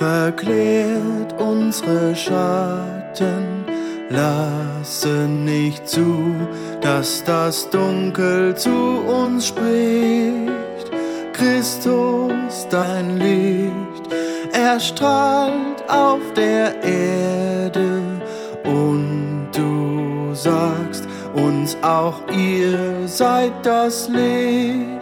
verklärt unsere Schatten. Lasse nicht zu, dass das Dunkel zu uns spricht. Christus, dein Licht, erstrahlt auf der Erde, und du sagst uns auch, ihr seid das Licht.